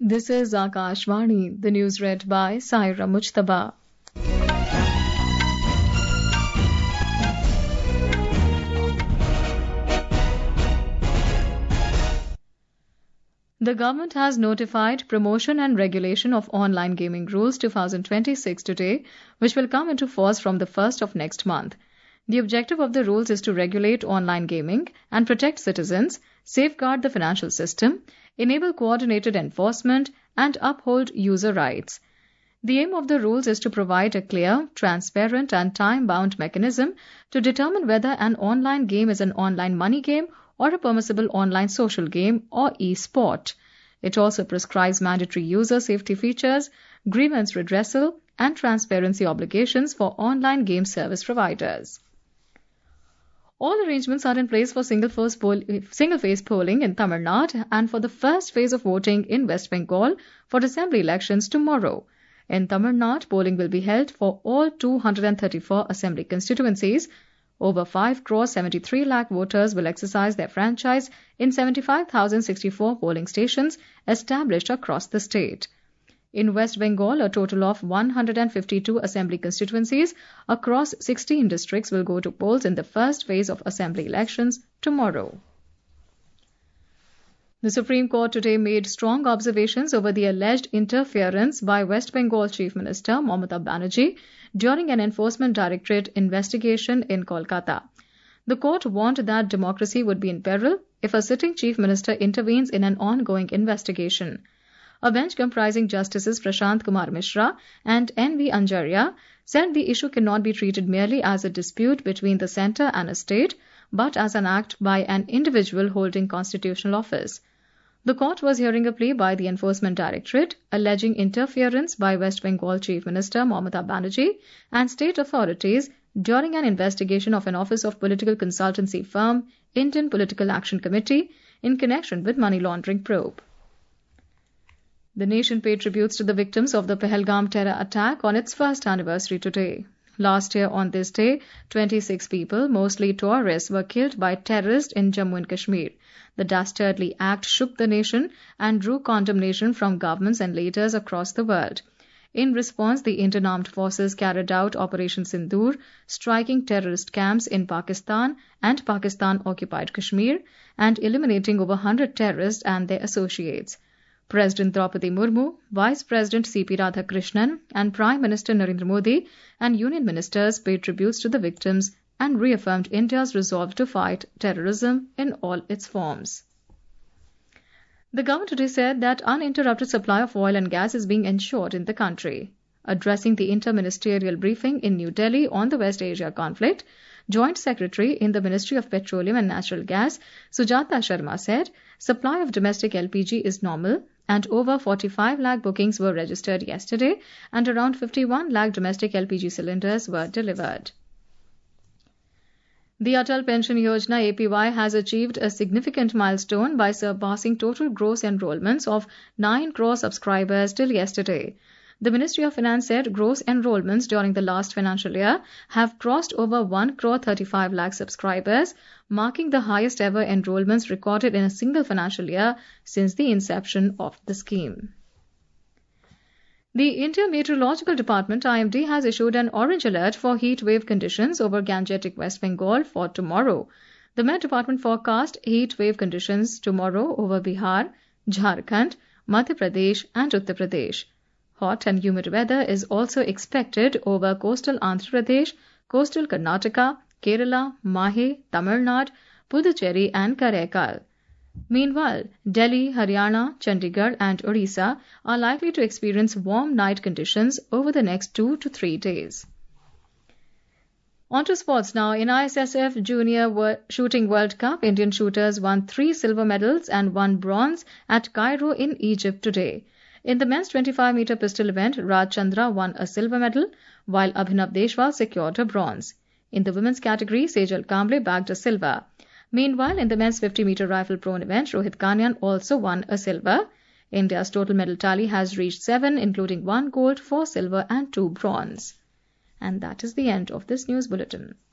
This is Akashvani, the news read by Saira Mujtaba. The government has notified Promotion and Regulation of Online Gaming Rules 2026 today, which will come into force from the 1st of next month. The objective of the rules is to regulate online gaming and protect citizens, safeguard the financial system, enable coordinated enforcement, and uphold user rights. The aim of the rules is to provide a clear, transparent, and time-bound mechanism to determine whether an online game is an online money game or a permissible online social game or e-sport. It also prescribes mandatory user safety features, grievance redressal, and transparency obligations for online game service providers. All arrangements are in place for single-phase polling in Tamil Nadu and for the first phase of voting in West Bengal for assembly elections tomorrow. In Tamil Nadu, polling will be held for all 234 assembly constituencies. Over 5.73 lakh voters will exercise their franchise in 75,064 polling stations established across the state. In West Bengal, a total of 152 assembly constituencies across 16 districts will go to polls in the first phase of assembly elections tomorrow. The Supreme Court today made strong observations over the alleged interference by West Bengal Chief Minister Mamata Banerjee during an Enforcement Directorate investigation in Kolkata. The court warned that democracy would be in peril if a sitting Chief Minister intervenes in an ongoing investigation. A bench comprising Justices Prashant Kumar Mishra and N.V. Anjaria said the issue cannot be treated merely as a dispute between the centre and a state, but as an act by an individual holding constitutional office. The court was hearing a plea by the Enforcement Directorate alleging interference by West Bengal Chief Minister Mamata Banerjee and state authorities during an investigation of an Office of Political Consultancy firm, Indian Political Action Committee, in connection with money laundering probe. The nation paid tributes to the victims of the Pahalgam terror attack on its first anniversary today. Last year on this day, 26 people, mostly tourists, were killed by terrorists in Jammu and Kashmir. The dastardly act shook the nation and drew condemnation from governments and leaders across the world. In response, the Indian Armed Forces carried out Operation Sindoor, striking terrorist camps in Pakistan and Pakistan-occupied Kashmir and eliminating over 100 terrorists and their associates. President Draupadi Murmu, Vice President C.P. Radhakrishnan, and Prime Minister Narendra Modi and Union Ministers paid tributes to the victims and reaffirmed India's resolve to fight terrorism in all its forms. The government today said that uninterrupted supply of oil and gas is being ensured in the country. Addressing the interministerial briefing in New Delhi on the West Asia conflict, Joint Secretary in the Ministry of Petroleum and Natural Gas, Sujata Sharma said, supply of domestic LPG is normal and over 45 lakh bookings were registered yesterday and around 51 lakh domestic LPG cylinders were delivered. The Atal Pension Yojana APY has achieved a significant milestone by surpassing total gross enrollments of 9 crore subscribers till yesterday. The Ministry of Finance said gross enrollments during the last financial year have crossed over 1 crore 35 lakh subscribers, marking the highest ever enrollments recorded in a single financial year since the inception of the scheme. The India Meteorological Department IMD has issued an orange alert for heat wave conditions over Gangetic West Bengal for tomorrow. The Met Department forecast heat wave conditions tomorrow over Bihar, Jharkhand, Madhya Pradesh and Uttar Pradesh. Hot and humid weather is also expected over coastal Andhra Pradesh, coastal Karnataka, Kerala, Mahe, Tamil Nadu, Puducherry and Karaikal. Meanwhile, Delhi, Haryana, Chandigarh and Odisha are likely to experience warm night conditions over the next 2 to 3 days. On to sports now. In ISSF Junior Shooting World Cup, Indian shooters won 3 silver medals and 1 bronze at Cairo in Egypt today. In the men's 25-meter pistol event, Raj Chandra won a silver medal, while Abhinav Deshwal secured a bronze. In the women's category, Sejal Kamble bagged a silver. Meanwhile, in the men's 50-meter rifle prone event, Rohit Kanyan also won a silver. India's total medal tally has reached 7, including 1 gold, 4 silver and 2 bronze. And that is the end of this news bulletin.